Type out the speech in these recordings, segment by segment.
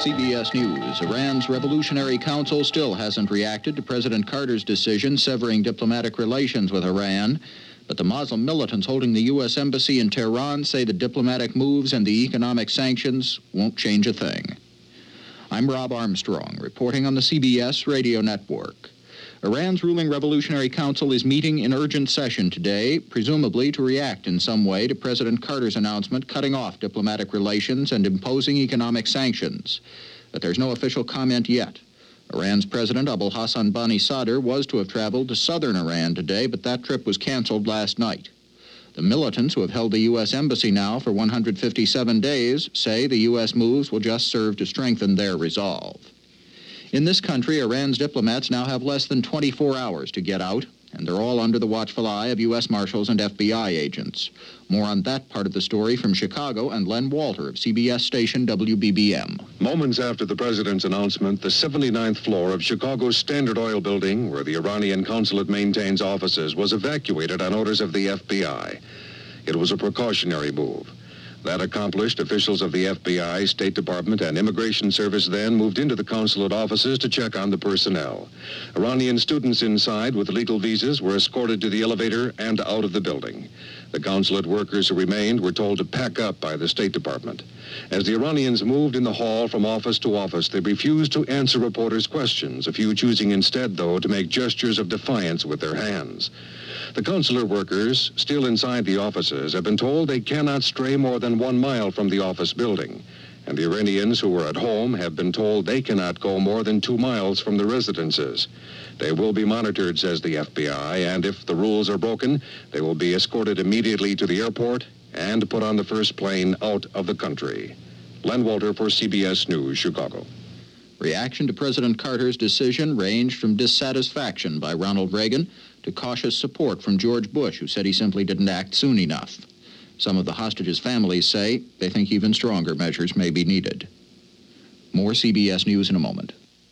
CBS News. Iran's Revolutionary Council still hasn't reacted to President Carter's decision severing diplomatic relations with Iran. But the Muslim militants holding the U.S. Embassy in Tehran say the diplomatic moves and the economic sanctions won't change a thing. I'm Rob Armstrong, reporting on the CBS Radio Network. Iran's ruling Revolutionary Council is meeting in urgent session today, presumably to react in some way to President Carter's announcement cutting off diplomatic relations and imposing economic sanctions. But there's no official comment yet. Iran's President Abul Hassan Bani Sadr was to have traveled to southern Iran today, but that trip was canceled last night. The militants, who have held the U.S. Embassy now for 157 days, say the U.S. moves will just serve to strengthen their resolve. In this country, Iran's diplomats now have less than 24 hours to get out, and they're all under the watchful eye of U.S. Marshals and FBI agents. More on that part of the story from Chicago and Len Walter of CBS station WBBM. Moments after the president's announcement, the 79th floor of Chicago's Standard Oil building, where the Iranian consulate maintains offices, was evacuated on orders of the FBI. It was a precautionary move. That accomplished, officials of the FBI, State Department, and Immigration Service then moved into the consulate offices to check on the personnel. Iranian students inside with legal visas were escorted to the elevator and out of the building. The consulate workers who remained were told to pack up by the State Department. As the Iranians moved in the hall from office to office, they refused to answer reporters' questions, a few choosing instead, though, to make gestures of defiance with their hands. The consular workers, still inside the offices, have been told they cannot stray more than 1 mile from the office building. And the Iranians who were at home have been told they cannot go more than 2 miles from the residences. They will be monitored, says the FBI, and if the rules are broken, they will be escorted immediately to the airport and put on the first plane out of the country. Len Walter for CBS News, Chicago. Reaction to President Carter's decision ranged from dissatisfaction by Ronald Reagan to cautious support from George Bush, who said he simply didn't act soon enough. Some of the hostages' families say they think even stronger measures may be needed. More CBS News in a moment.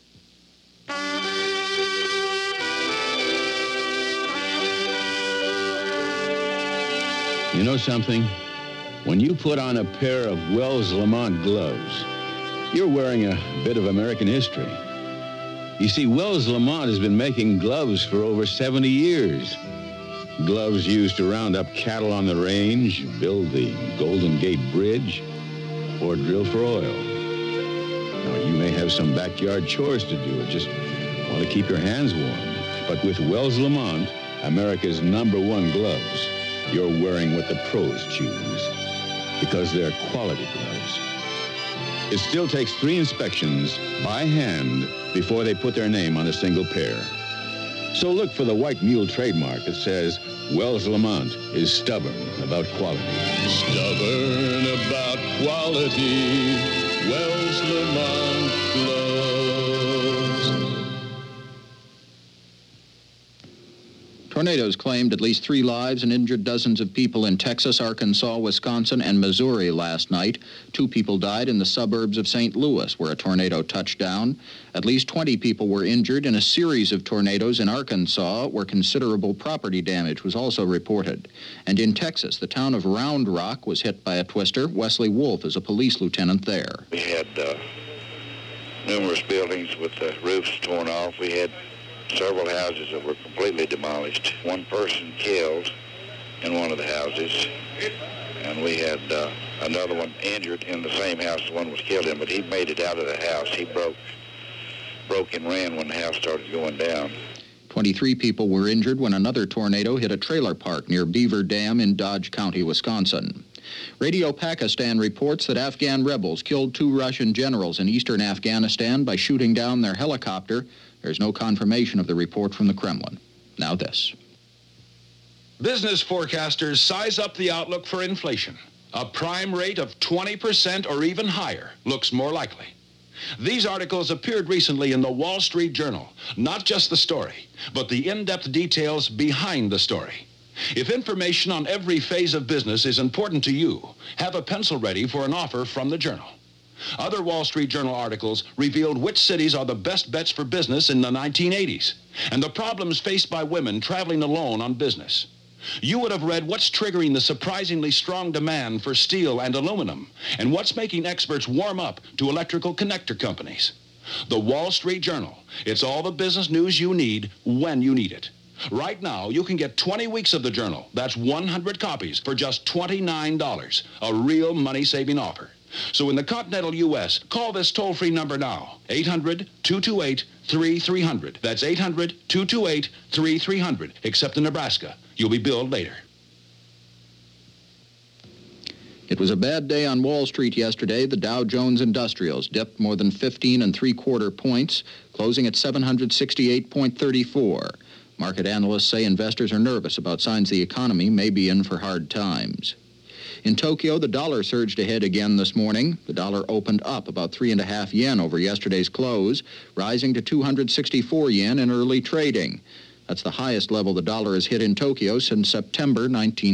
You know something? When you put on a pair of Wells Lamont gloves, you're wearing a bit of American history. You see, Wells Lamont has been making gloves for over 70 years. Gloves used to round up cattle on the range, build the Golden Gate Bridge, or drill for oil. Now, you may have some backyard chores to do or just want to keep your hands warm. But with Wells Lamont, America's #1 gloves, you're wearing what the pros choose, because they're quality gloves. It still takes 3 inspections by hand before they put their name on a single pair. So look for the white mule trademark that says Wells Lamont is stubborn about quality. Stubborn about quality, Wells Lamont gloves. Tornadoes claimed at least 3 lives and injured dozens of people in Texas, Arkansas, Wisconsin, and Missouri last night. 2 people died in the suburbs of St. Louis, where a tornado touched down. At least 20 people were injured in a series of tornadoes in Arkansas, where considerable property damage was also reported. And in Texas, the town of Round Rock was hit by a twister. Wesley Wolf is a police lieutenant there. We had numerous buildings with the roofs torn off. We had several houses that were completely demolished. 1 person killed in one of the houses, and we had another one injured in the same house the one was killed in, but he made it out of the house. He broke and ran when the house started going down. 23 people were injured when another tornado hit a trailer park near Beaver Dam in Dodge County, Wisconsin. Radio Pakistan reports that Afghan rebels killed 2 Russian generals in eastern Afghanistan by shooting down their helicopter. There's no confirmation of the report from the Kremlin. Now this. Business forecasters size up the outlook for inflation. A prime rate of 20% or even higher looks more likely. These articles appeared recently in the Wall Street Journal. Not just the story, but the in-depth details behind the story. If information on every phase of business is important to you, have a pencil ready for an offer from the Journal. Other Wall Street Journal articles revealed which cities are the best bets for business in the 1980s and the problems faced by women traveling alone on business. you would have read what's triggering the surprisingly strong demand for steel and aluminum, and what's making experts warm up to electrical connector companies. The Wall Street Journal. It's all the business news you need when you need it. Right now, you can get 20 weeks of the Journal. That's 100 copies for just $29. A real money-saving offer. So in the continental U.S., call this toll-free number now, 800-228-3300. That's 800-228-3300, except in Nebraska. You'll be billed later. It was a bad day on Wall Street yesterday. The Dow Jones Industrials dipped more than 15 3/4 points, closing at 768.34. Market analysts say investors are nervous about signs the economy may be in for hard times. In Tokyo, the dollar surged ahead again this morning. The dollar opened up about 3.5 yen over yesterday's close, rising to 264 yen in early trading. That's the highest level the dollar has hit in Tokyo since September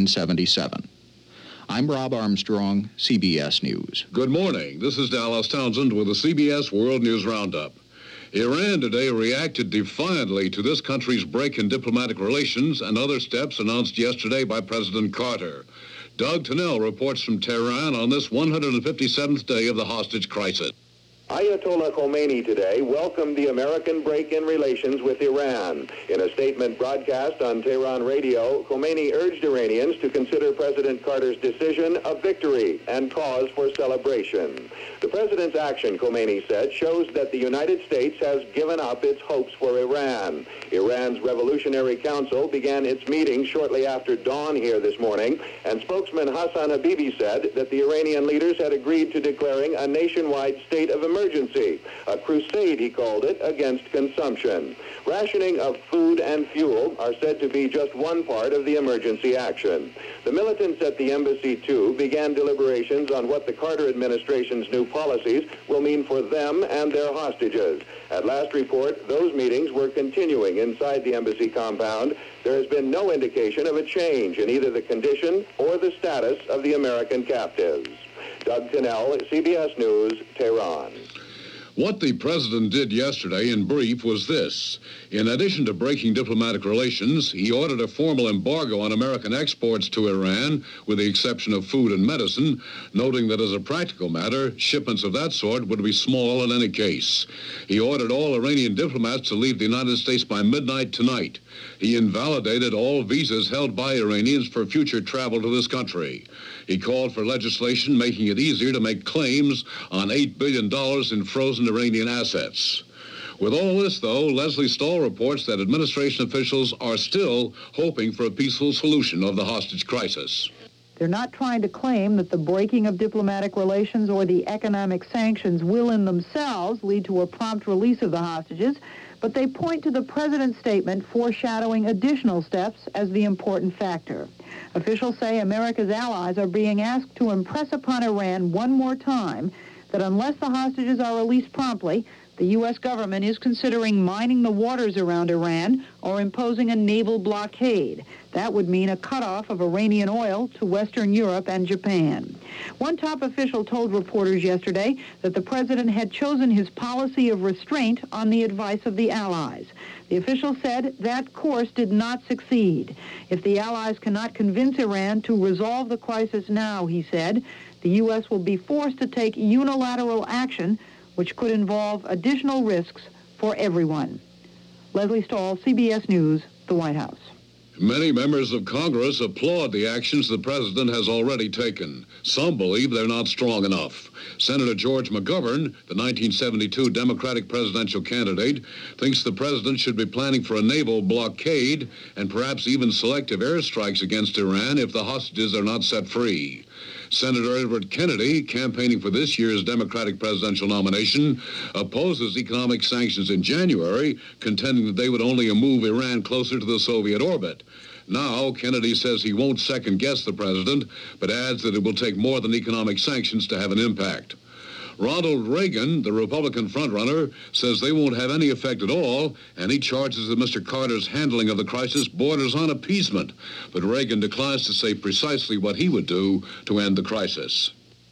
1977. I'm Rob Armstrong, CBS News. Good morning. This is Dallas Townsend with the CBS World News Roundup. Iran today reacted defiantly to this country's break in diplomatic relations and other steps announced yesterday by President Carter. Doug Tennell reports from Tehran on this 157th day of the hostage crisis. Ayatollah Khomeini today welcomed the American break in relations with Iran. In a statement broadcast on Tehran radio, Khomeini urged Iranians to consider President Carter's decision a victory and cause for celebration. The president's action, Khomeini said, shows that the United States has given up its hopes for Iran. Iran's Revolutionary Council began its meeting shortly after dawn here this morning, and spokesman Hassan Habibi said that the Iranian leaders had agreed to declaring a nationwide state of emergency, a crusade, he called it, against consumption. Rationing of food and fuel are said to be just one part of the emergency action. The militants at the embassy, too, began deliberations on what the Carter administration's new policies will mean for them and their hostages. At last report, those meetings were continuing inside the embassy compound. There has been no indication of a change in either the condition or the status of the American captives. Doug Tennell, CBS News, Tehran. What the president did yesterday in brief was this. In addition to breaking diplomatic relations, he ordered a formal embargo on American exports to Iran, with the exception of food and medicine, noting that as a practical matter, shipments of that sort would be small in any case. He ordered all Iranian diplomats to leave the United States by midnight tonight. He invalidated all visas held by Iranians for future travel to this country. He called for legislation making it easier to make claims on $8 billion in frozen Iranian assets. With all this, though, Leslie Stahl reports that administration officials are still hoping for a peaceful solution of the hostage crisis. They're not trying to claim that the breaking of diplomatic relations or the economic sanctions will in themselves lead to a prompt release of the hostages, but they point to the president's statement foreshadowing additional steps as the important factor. Officials say America's allies are being asked to impress upon Iran one more time that unless the hostages are released promptly, the U.S. government is considering mining the waters around Iran or imposing a naval blockade. That would mean a cutoff of Iranian oil to Western Europe and Japan. One top official told reporters yesterday that the president had chosen his policy of restraint on the advice of the allies. The official said that course did not succeed. If the allies cannot convince Iran to resolve the crisis now, he said, the U.S. will be forced to take unilateral action, which could involve additional risks for everyone. Leslie Stahl, CBS News, the White House. Many members of Congress applaud the actions the president has already taken. Some believe they're not strong enough. Senator George McGovern, the 1972 Democratic presidential candidate, thinks the president should be planning for a naval blockade and perhaps even selective airstrikes against Iran if the hostages are not set free. Senator Edward Kennedy, campaigning for this year's Democratic presidential nomination, opposes economic sanctions in January, contending that they would only move Iran closer to the Soviet orbit. Now, Kennedy says he won't second-guess the president, but adds that it will take more than economic sanctions to have an impact. Ronald Reagan, the Republican frontrunner, says they won't have any effect at all, and he charges that Mr. Carter's handling of the crisis borders on appeasement. But Reagan declines to say precisely what he would do to end the crisis.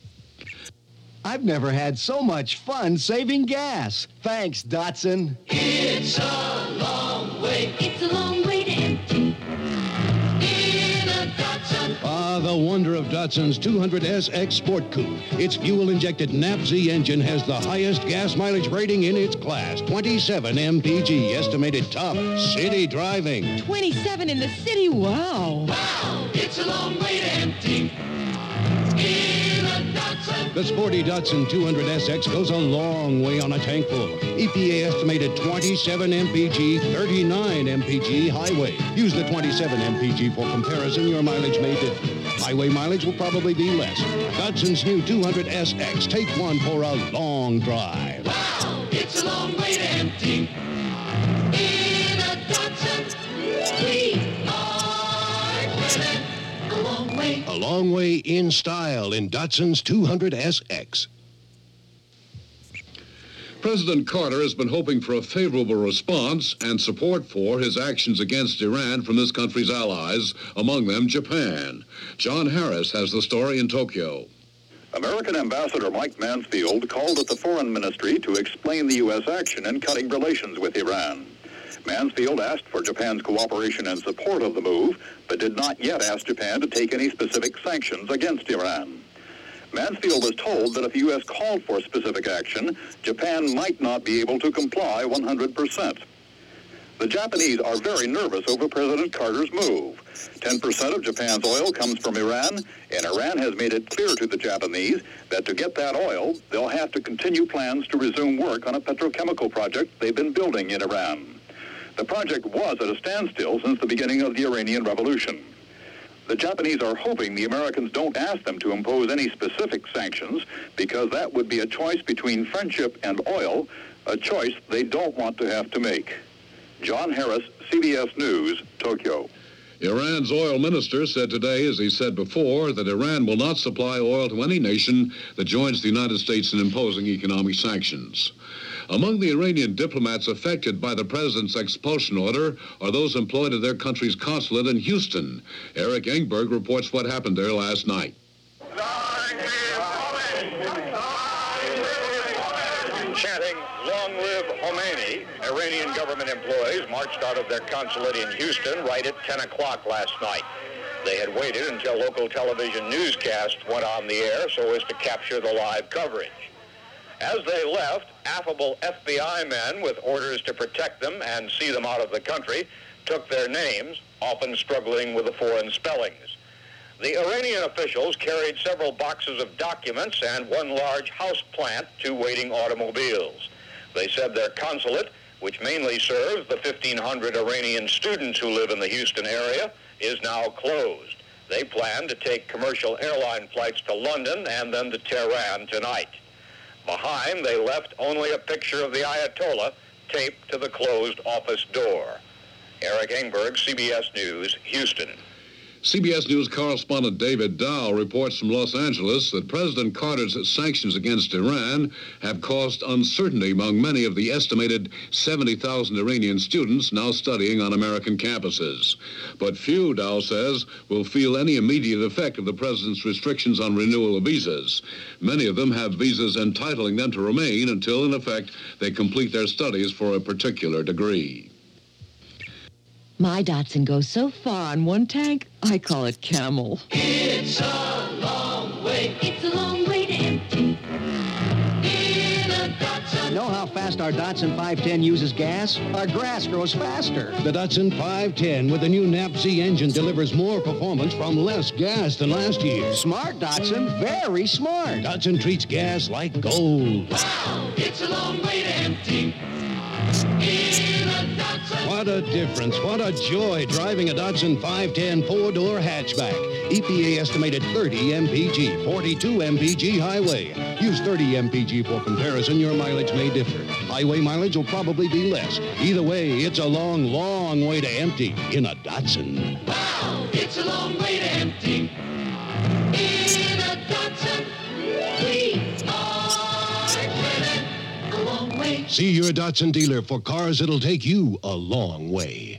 I've never had so much fun saving gas. Thanks, Datsun. It's a long way. It's a long way to empty. the wonder of Datsun's 200SX Sport Coupe. Its fuel-injected NAPZ engine has the highest gas mileage rating in its class. 27 mpg, estimated top city driving. 27 in the city, wow. Wow, it's a long way to empty. The sporty Datsun 200SX goes a long way on a tank full. EPA estimated 27 mpg, 39 mpg highway. Use the 27 mpg for comparison. Your mileage may differ. Highway mileage will probably be less. Datsun's new 200SX. Take one for a long drive. Wow, it's a long way to empty. In a Datsun, we are winning. A long way in style in Datsun's 200SX. President Carter has been hoping for a favorable response and support for his actions against Iran from this country's allies, among them Japan. John Harris has the story in Tokyo. American Ambassador Mike Mansfield called at the Foreign Ministry to explain the U.S. action in cutting relations with Iran. Mansfield asked for Japan's cooperation and support of the move, but did not yet ask Japan to take any specific sanctions against Iran. Mansfield was told that if the U.S. called for specific action, Japan might not be able to comply 100%. The Japanese are very nervous over President Carter's move. 10% of Japan's oil comes from Iran, and Iran has made it clear to the Japanese that to get that oil, they'll have to continue plans to resume work on a petrochemical project they've been building in Iran. The project was at a standstill since the beginning of the Iranian Revolution. The Japanese are hoping the Americans don't ask them to impose any specific sanctions because that would be a choice between friendship and oil, a choice they don't want to have to make. John Harris, CBS News, Tokyo. Iran's oil minister said today, as he said before, that Iran will not supply oil to any nation that joins the United States in imposing economic sanctions. Among the Iranian diplomats affected by the president's expulsion order are those employed at their country's consulate in Houston. Eric Engberg reports what happened there last night. Chanting, "Long live Khomeini," Iranian government employees marched out of their consulate in Houston right at 10 o'clock last night. They had waited until local television newscasts went on the air so as to capture the live coverage. As they left, affable FBI men with orders to protect them and see them out of the country took their names, often struggling with the foreign spellings. The Iranian officials carried several boxes of documents and one large house plant to waiting automobiles. They said their consulate, which mainly serves the 1,500 Iranian students who live in the Houston area, is now closed. They plan to take commercial airline flights to London and then to Tehran tonight. Behind, they left only a picture of the Ayatollah taped to the closed office door. Eric Engberg, CBS News, Houston. CBS News correspondent David Dow reports from Los Angeles that President Carter's sanctions against Iran have caused uncertainty among many of the estimated 70,000 Iranian students now studying on American campuses. But few, Dow says, will feel any immediate effect of the president's restrictions on renewal of visas. Many of them have visas entitling them to remain until, in effect, they complete their studies for a particular degree. My Datsun goes so far on one tank, I call it Camel. It's a long way. It's a long way to empty. In a Datsun. Know how fast our Datsun 510 uses gas? Our grass grows faster. The Datsun 510 with the new NAPZ engine delivers more performance from less gas than last year. Smart, Datsun. Very smart. Datsun treats gas like gold. Wow, it's a long way to empty. What a difference, what a joy driving a Datsun 510 four-door hatchback. EPA estimated 30 mpg, 42 mpg highway. Use 30 mpg for comparison. Your mileage may differ. Highway mileage will probably be less. Either way, it's a long, long way to empty in a Datsun. Wow, it's a long way to empty. In a Datsun, we are winning a long way. See your Datsun dealer for cars that'll take you a long way.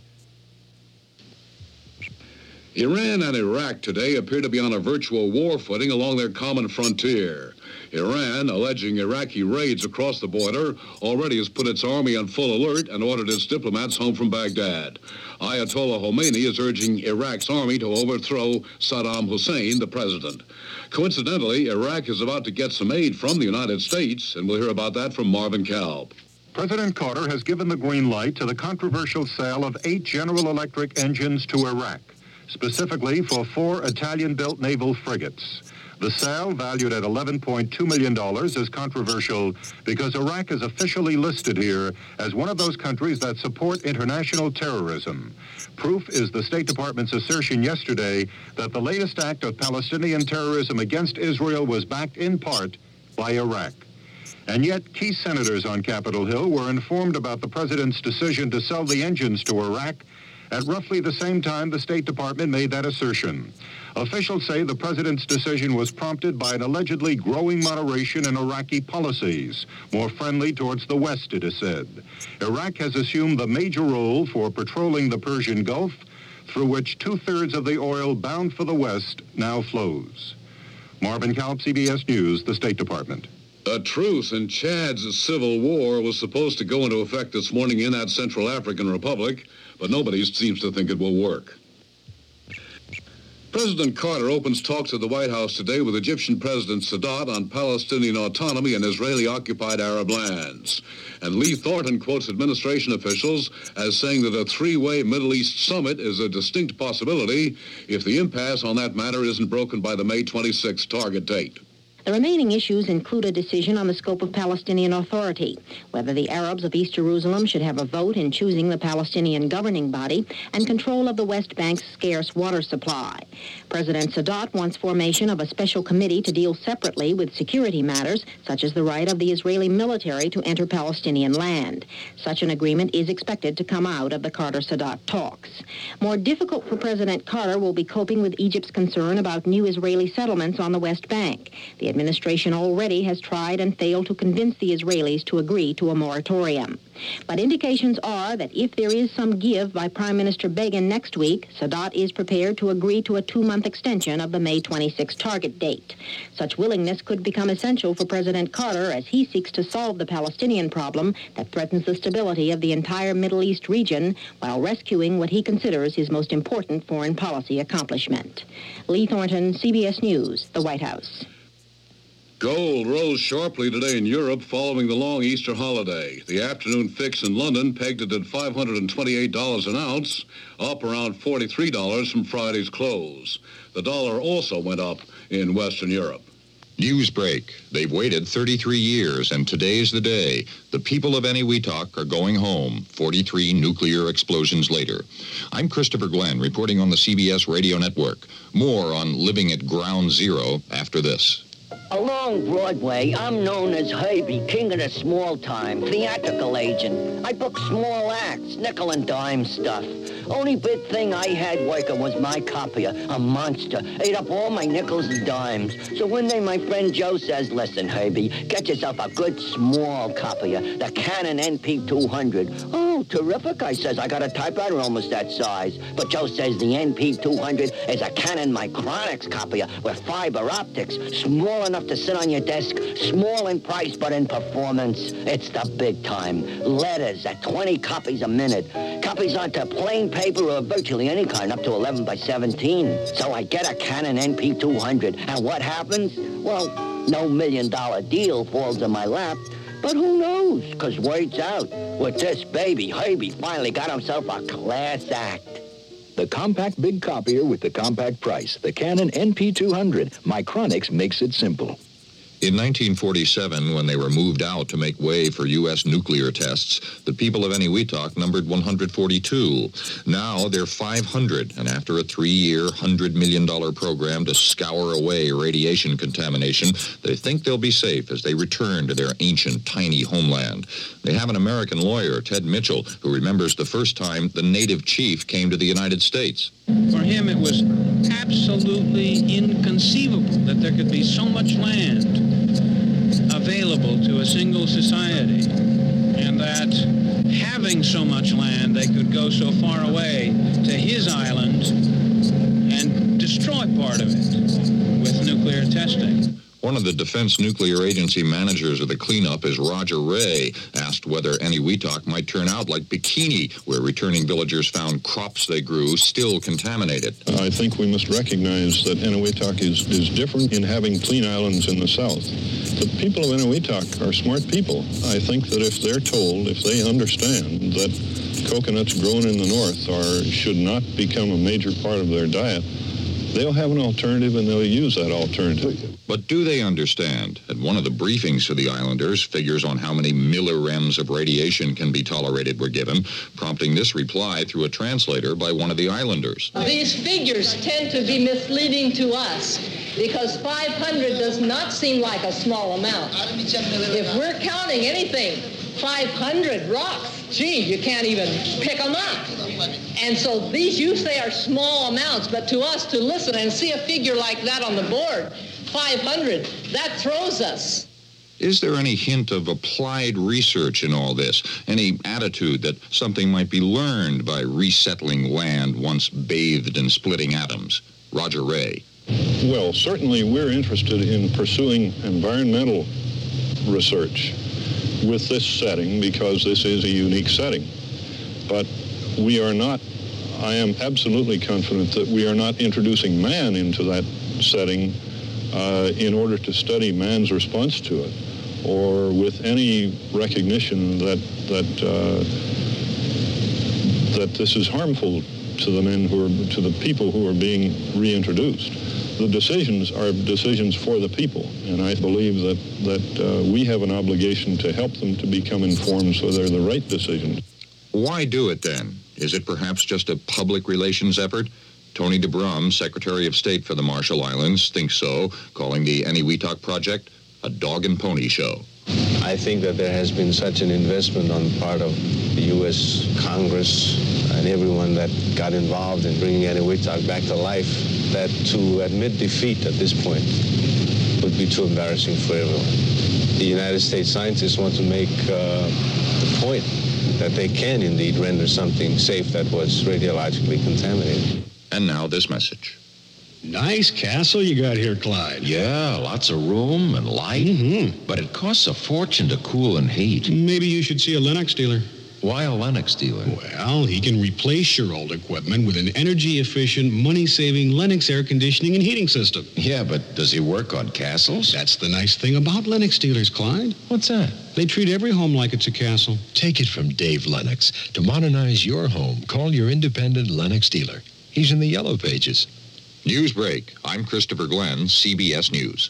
Iran and Iraq today appear to be on a virtual war footing along their common frontier. Iran, alleging Iraqi raids across the border, already has put its army on full alert and ordered its diplomats home from Baghdad. Ayatollah Khomeini is urging Iraq's army to overthrow Saddam Hussein, the president. Coincidentally, Iraq is about to get some aid from the United States, and we'll hear about that from Marvin Kalb. President Carter has given the green light to the controversial sale of 8 General Electric engines to Iraq, specifically for 4 Italian-built naval frigates. The sale, valued at $11.2 million, is controversial because Iraq is officially listed here as one of those countries that support international terrorism. Proof is the State Department's assertion yesterday that the latest act of Palestinian terrorism against Israel was backed in part by Iraq. And yet, key senators on Capitol Hill were informed about the president's decision to sell the engines to Iraq at roughly the same time the State Department made that assertion. Officials say the president's decision was prompted by an allegedly growing moderation in Iraqi policies, more friendly towards the West, it is said. Iraq has assumed the major role for patrolling the Persian Gulf, through which 2/3 of the oil bound for the West now flows. Marvin Kalb, CBS News, the State Department. A truce in Chad's civil war was supposed to go into effect this morning in that Central African Republic, but nobody seems to think it will work. President Carter opens talks at the White House today with Egyptian President Sadat on Palestinian autonomy in Israeli-occupied Arab lands. And Lee Thornton quotes administration officials as saying that a 3-way Middle East summit is a distinct possibility if the impasse on that matter isn't broken by the May 26th target date. The remaining issues include a decision on the scope of Palestinian Authority, whether the Arabs of East Jerusalem should have a vote in choosing the Palestinian governing body, and control of the West Bank's scarce water supply. President Sadat wants formation of a special committee to deal separately with security matters, such as the right of the Israeli military to enter Palestinian land. Such an agreement is expected to come out of the Carter-Sadat talks. More difficult for President Carter will be coping with Egypt's concern about new Israeli settlements on the West Bank. The administration already has tried and failed to convince the Israelis to agree to a moratorium. But indications are that if there is some give by Prime Minister Begin next week, Sadat is prepared to agree to a 2-month extension of the May 26 target date. Such willingness could become essential for President Carter as he seeks to solve the Palestinian problem that threatens the stability of the entire Middle East region while rescuing what he considers his most important foreign policy accomplishment. Lee Thornton, CBS News, the White House. Gold rose sharply today in Europe following the long Easter holiday. The afternoon fix in London pegged it at $528 an ounce, up around $43 from Friday's close. The dollar also went up in Western Europe. Newsbreak. They've waited 33 years, and today's the day. The people of Eniwetok are going home, 43 nuclear explosions later. I'm Christopher Glenn, reporting on the CBS Radio Network. More on living at ground zero after this. Along Broadway, I'm known as Herbie, king of the small-time, theatrical agent. I book small acts, nickel and dime stuff. Only big thing I had working was my copier, a monster. Ate up all my nickels and dimes. So one day my friend Joe says, listen, Herbie, get yourself a good small copier, the Canon NP200. Oh, terrific, I says. I got a typewriter almost that size. But Joe says the NP200 is a Canon Micronics copier with fiber optics, small enough to sit on your desk, small in price but in performance. It's the big time. Letters at 20 copies a minute. Copies onto plain paper or virtually any kind up to 11 by 17. So I get a Canon NP200. And what happens? Well, no $1 million deal falls in my lap. But who knows? Because word's out. With this baby, Herbie finally got himself a class act. The compact big copier with the compact price. The Canon NP200. Micronics makes it simple. In 1947, when they were moved out to make way for U.S. nuclear tests, the people of Eniwetok numbered 142. Now they're 500, and after a 3-year, $100 million program to scour away radiation contamination, they think they'll be safe as they return to their ancient, tiny homeland. They have an American lawyer, Ted Mitchell, who remembers the first time the native chief came to the United States. For him, it was absolutely inconceivable that there could be so much land available to a single society, and that having so much land, they could go so far away to his island and destroy part of it with nuclear testing. One of the Defense Nuclear Agency managers of the cleanup is Roger Ray, asked whether Eniwetok might turn out like Bikini, where returning villagers found crops they grew still contaminated. I think we must recognize that Eniwetok is different in having clean islands in the south. The people of Eniwetok are smart people. I think that if they're told, if they understand that coconuts grown in the north should not become a major part of their diet, they'll have an alternative and they'll use that alternative. But do they understand? At one of the briefings to the islanders, figures on how many millirems of radiation can be tolerated were given, prompting this reply through a translator by one of the islanders. These figures tend to be misleading to us because 500 does not seem like a small amount. If we're counting anything, 500 rocks, gee, you can't even pick them up. And so these you say are small amounts, but to us to listen and see a figure like that on the board, 500, that throws us. Is there any hint of applied research in all this? Any attitude that something might be learned by resettling land once bathed in splitting atoms? Roger Ray. Well, certainly we're interested in pursuing environmental research with this setting because this is a unique setting. But we are not, I am absolutely confident that we are not introducing man into that setting in order to study man's response to it, or with any recognition that this is harmful to the men to the people who are being reintroduced. The decisions are decisions for the people, and I believe that we have an obligation to help them to become informed so they're the right decisions. Why do it then? Is it perhaps just a public relations effort? Tony DeBrum, Secretary of State for the Marshall Islands, thinks so, calling the Eniwetok project a dog and pony show. I think that there has been such an investment on the part of the U.S. Congress and everyone that got involved in bringing Eniwetok back to life that to admit defeat at this point would be too embarrassing for everyone. The United States scientists want to make the point that they can indeed render something safe that was radiologically contaminated. And now this message. Nice castle you got here, Clyde. Yeah, lots of room and light. Mm-hmm. But it costs a fortune to cool and heat. Maybe you should see a Lennox dealer. Why a Lennox dealer? Well, he can replace your old equipment with an energy-efficient, money-saving Lennox air conditioning and heating system. Yeah, but does he work on castles? That's the nice thing about Lennox dealers, Clyde. What's that? They treat every home like it's a castle. Take it from Dave Lennox. To modernize your home, call your independent Lennox dealer. He's in the yellow pages. News break. I'm Christopher Glenn, CBS News.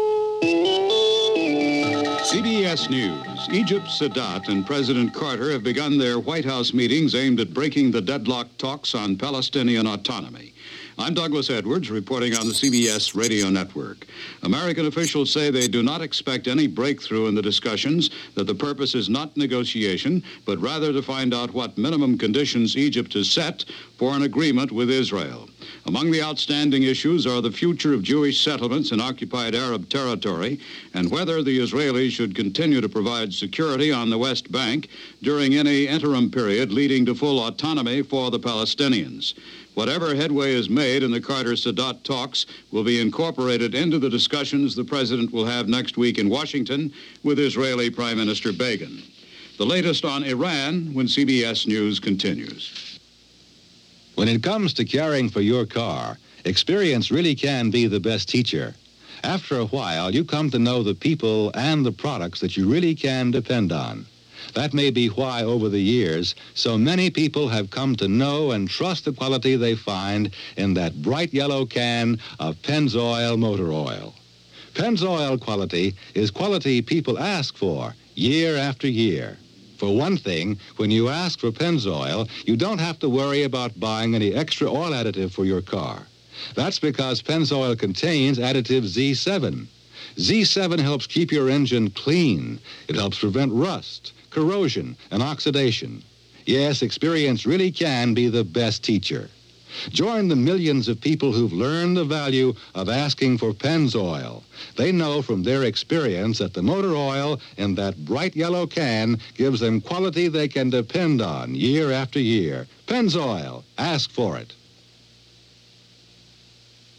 CBS News. Egypt's Sadat and President Carter have begun their White House meetings aimed at breaking the deadlocked talks on Palestinian autonomy. I'm Douglas Edwards, reporting on the CBS radio network. American officials say they do not expect any breakthrough in the discussions, that the purpose is not negotiation, but rather to find out what minimum conditions Egypt has set for an agreement with Israel. Among the outstanding issues are the future of Jewish settlements in occupied Arab territory and whether the Israelis should continue to provide security on the West Bank during any interim period leading to full autonomy for the Palestinians. Whatever headway is made in the Carter-Sadat talks will be incorporated into the discussions the president will have next week in Washington with Israeli Prime Minister Begin. The latest on Iran when CBS News continues. When it comes to caring for your car, experience really can be the best teacher. After a while, you come to know the people and the products that you really can depend on. That may be why, over the years, so many people have come to know and trust the quality they find in that bright yellow can of Pennzoil motor oil. Pennzoil quality is quality people ask for year after year. For one thing, when you ask for Pennzoil, you don't have to worry about buying any extra oil additive for your car. That's because Pennzoil contains additive Z7. Z7 helps keep your engine clean. It helps prevent rust, corrosion, and oxidation. Yes, experience really can be the best teacher. Join the millions of people who've learned the value of asking for Pennzoil. They know from their experience that the motor oil in that bright yellow can gives them quality they can depend on year after year. Pennzoil. Ask for it.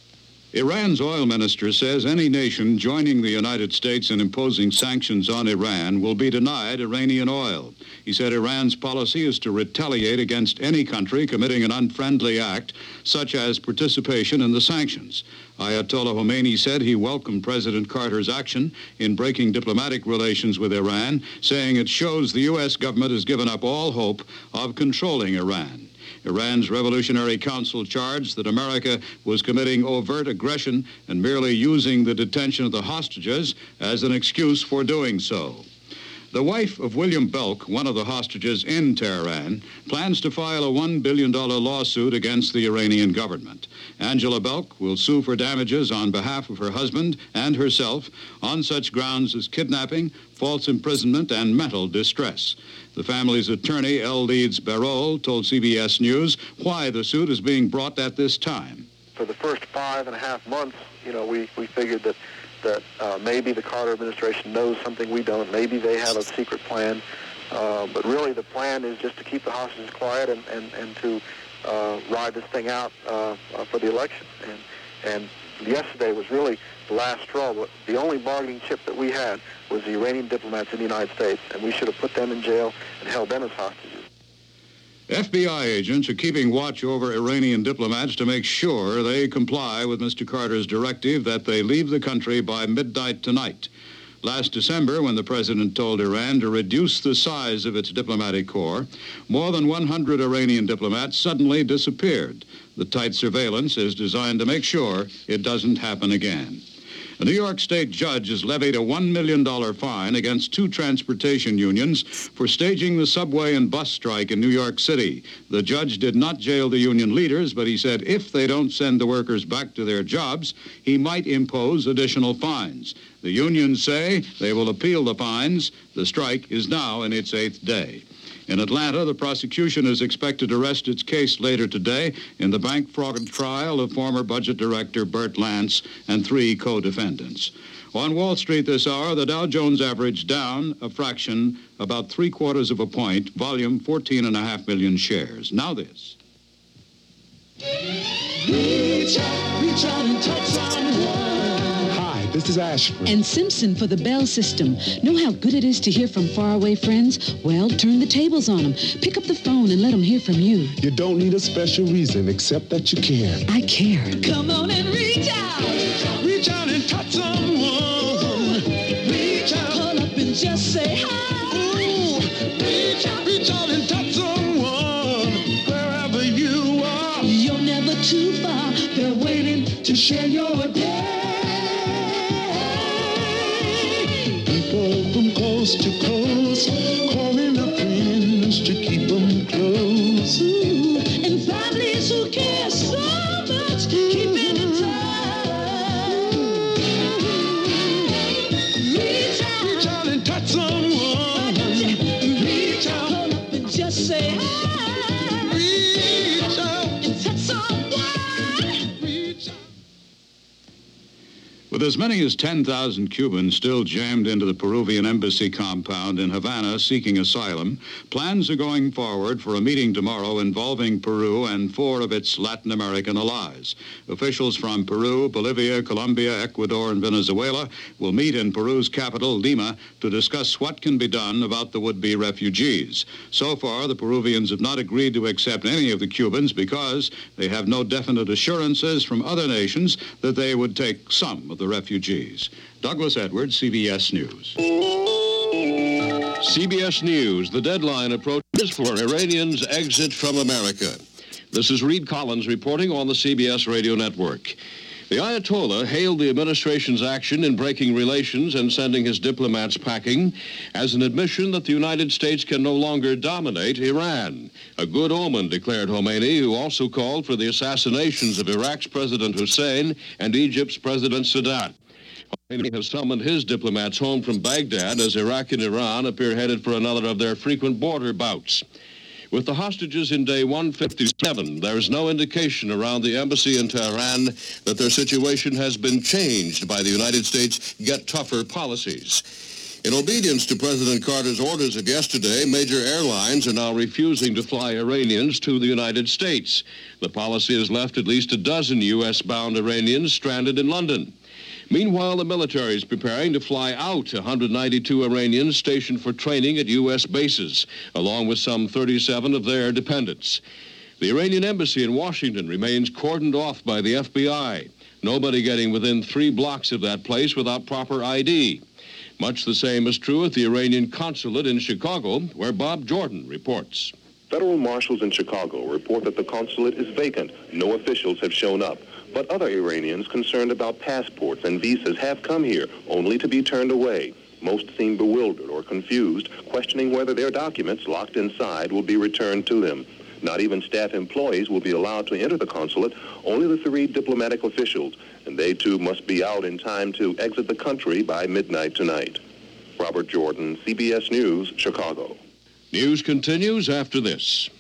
Iran's oil minister says any nation joining the United States in imposing sanctions on Iran will be denied Iranian oil. He said Iran's policy is to retaliate against any country committing an unfriendly act, such as participation in the sanctions. Ayatollah Khomeini said he welcomed President Carter's action in breaking diplomatic relations with Iran, saying it shows the U.S. government has given up all hope of controlling Iran. Iran's Revolutionary Council charged that America was committing overt aggression and merely using the detention of the hostages as an excuse for doing so. The wife of William Belk, one of the hostages in Tehran, plans to file a $1 billion lawsuit against the Iranian government. Angela Belk will sue for damages on behalf of her husband and herself on such grounds as kidnapping, false imprisonment, and mental distress. The family's attorney, L. Leeds Barol, told CBS News why the suit is being brought at this time. For the first 5.5 months, we figured that maybe the Carter administration knows something we don't. Maybe they have a secret plan. But really the plan is just to keep the hostages quiet and to ride this thing out for the election. And yesterday was really the last straw. But the only bargaining chip that we had was the Iranian diplomats in the United States, and we should have put them in jail and held them as hostages. FBI agents are keeping watch over Iranian diplomats to make sure they comply with Mr. Carter's directive that they leave the country by midnight tonight. Last December, when the president told Iran to reduce the size of its diplomatic corps, more than 100 Iranian diplomats suddenly disappeared. The tight surveillance is designed to make sure it doesn't happen again. A New York State judge has levied a $1 million fine against 2 transportation unions for staging the subway and bus strike in New York City. The judge did not jail the union leaders, but he said if they don't send the workers back to their jobs, he might impose additional fines. The unions say they will appeal the fines. The strike is now in its 8th day. In Atlanta, the prosecution is expected to rest its case later today in the bank fraud trial of former budget director Bert Lance and 3 co-defendants. On Wall Street this hour, the Dow Jones average down a fraction, about 3/4 of a point, volume 14.5 million shares. Now this. Reach out and touch someone. This is Ashford. And Simpson for the Bell system. Know how good it is to hear from faraway friends? Well, turn the tables on them. Pick up the phone and let them hear from you. You don't need a special reason except that you care. I care. Come on and reach out. Reach out and touch someone. Reach out. Pull up and just say hi. Ooh. Reach out and touch someone. Wherever you are. You're never too far. They're waiting to share your day. From coast to coast, calling up friends to keep them close. Ooh, and families who care so much, keeping in touch. Reach out and touch someone. Reach out, hold up and just say hi. Reach out and touch someone. Reach out. With as many as 10,000 Cubans still jammed into the Peruvian embassy compound in Havana seeking asylum, plans are going forward for a meeting tomorrow involving Peru and 4 of its Latin American allies. Officials from Peru, Bolivia, Colombia, Ecuador, and Venezuela will meet in Peru's capital, Lima, to discuss what can be done about the would-be refugees. So far, the Peruvians have not agreed to accept any of the Cubans because they have no definite assurances from other nations that they would take some of the refugees. Douglas Edwards, CBS News. CBS News, the deadline approaches for Iranians' exit from America. This is Reed Collins reporting on the CBS radio network. The Ayatollah hailed the administration's action in breaking relations and sending his diplomats packing as an admission that the United States can no longer dominate Iran. A good omen, declared Khomeini, who also called for the assassinations of Iraq's President Hussein and Egypt's President Sadat. Khomeini has summoned his diplomats home from Baghdad as Iraq and Iran appear headed for another of their frequent border bouts. With the hostages in day 157, there is no indication around the embassy in Tehran that their situation has been changed by the United States' get tougher policies. In obedience to President Carter's orders of yesterday, major airlines are now refusing to fly Iranians to the United States. The policy has left at least a dozen U.S.-bound Iranians stranded in London. Meanwhile, the military is preparing to fly out 192 Iranians stationed for training at U.S. bases, along with some 37 of their dependents. The Iranian embassy in Washington remains cordoned off by the FBI. Nobody getting within 3 blocks of that place without proper ID. Much the same is true at the Iranian consulate in Chicago, where Bob Jordan reports. Federal marshals in Chicago report that the consulate is vacant. No officials have shown up. But other Iranians concerned about passports and visas have come here, only to be turned away. Most seem bewildered or confused, questioning whether their documents locked inside will be returned to them. Not even staff employees will be allowed to enter the consulate, only the 3 diplomatic officials, and they too must be out in time to exit the country by midnight tonight. Robert Jordan, CBS News, Chicago. News continues after this.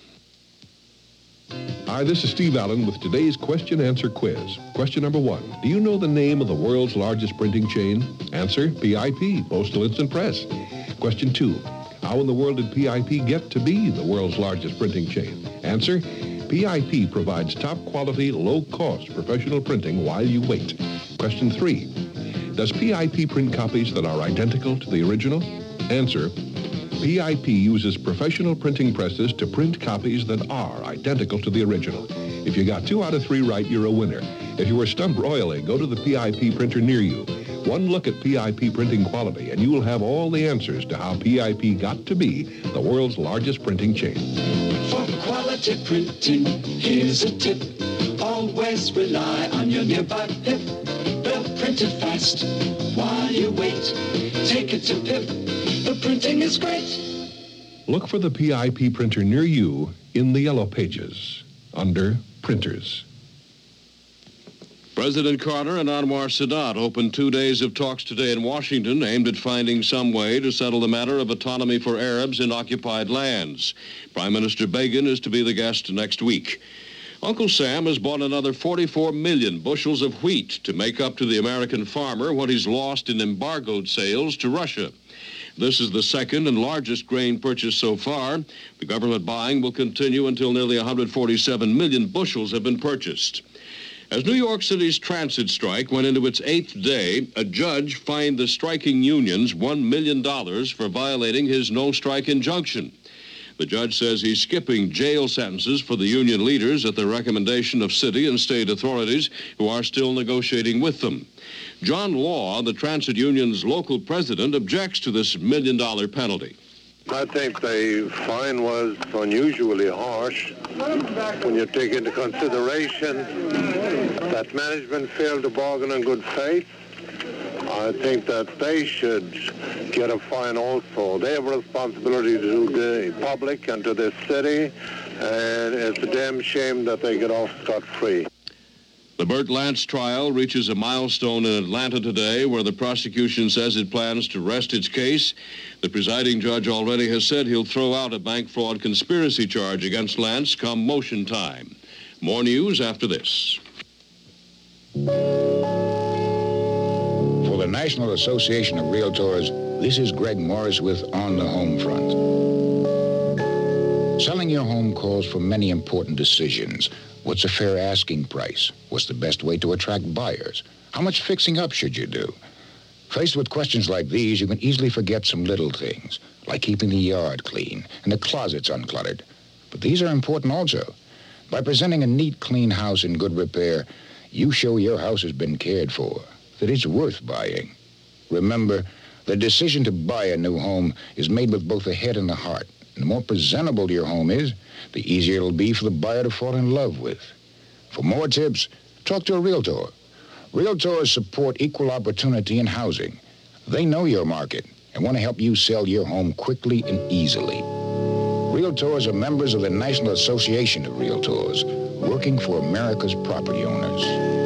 Hi, this is Steve Allen with today's question-answer quiz. Question number 1. Do you know the name of the world's largest printing chain? Answer, PIP, Postal Instant Press. Question 2. How in the world did PIP get to be the world's largest printing chain? Answer, PIP provides top-quality, low-cost professional printing while you wait. Question 3. Does PIP print copies that are identical to the original? Answer, PIP uses professional printing presses to print copies that are identical to the original. If you got 2 out of 3 right, you're a winner. If you were stumped royally, go to the PIP printer near you. One look at PIP printing quality, and you will have all the answers to how PIP got to be the world's largest printing chain. For quality printing, here's a tip. Always rely on your nearby PIP. They'll print it fast while you wait. Take it to PIP. The printing is great. Look for the PIP printer near you in the yellow pages under Printers. President Carter and Anwar Sadat opened 2 days of talks today in Washington aimed at finding some way to settle the matter of autonomy for Arabs in occupied lands. Prime Minister Begin is to be the guest next week. Uncle Sam has bought another 44 million bushels of wheat to make up to the American farmer what he's lost in embargoed sales to Russia. This is the second and largest grain purchase so far. The government buying will continue until nearly 147 million bushels have been purchased. As New York City's transit strike went into its 8th day, a judge fined the striking unions $1 million for violating his no-strike injunction. The judge says he's skipping jail sentences for the union leaders at the recommendation of city and state authorities who are still negotiating with them. John Law, the transit union's local president, objects to this $1 million penalty. I think the fine was unusually harsh when you take into consideration that management failed to bargain in good faith. I think that they should get a fine also. They have a responsibility to the public and to this city, and it's a damn shame that they get off scot-free. The Burt Lance trial reaches a milestone in Atlanta today where the prosecution says it plans to rest its case. The presiding judge already has said he'll throw out a bank fraud conspiracy charge against Lance come motion time. More news after this. For the National Association of Realtors, this is Greg Morris with On the Home Front. Selling your home calls for many important decisions. What's a fair asking price? What's the best way to attract buyers? How much fixing up should you do? Faced with questions like these, you can easily forget some little things, like keeping the yard clean and the closets uncluttered. But these are important also. By presenting a neat, clean house in good repair, you show your house has been cared for, that it's worth buying. Remember, the decision to buy a new home is made with both the head and the heart. And the more presentable your home is, the easier it'll be for the buyer to fall in love with. For more tips, talk to a realtor. Realtors support equal opportunity in housing. They know your market and want to help you sell your home quickly and easily. Realtors are members of the National Association of Realtors, working for America's property owners.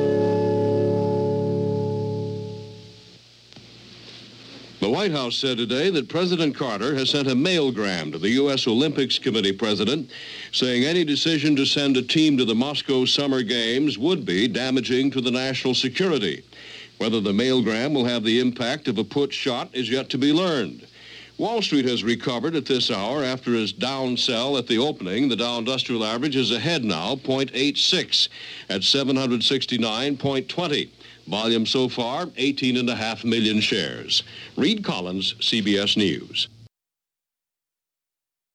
The White House said today that President Carter has sent a mailgram to the U.S. Olympics Committee president saying any decision to send a team to the Moscow Summer Games would be damaging to the national security. Whether the mailgram will have the impact of a put shot is yet to be learned. Wall Street has recovered at this hour after its down sell at the opening. The Dow Industrial Average is ahead now, 0.86 at 769.20. Volume so far, 18.5 million shares. Reed Collins, CBS News.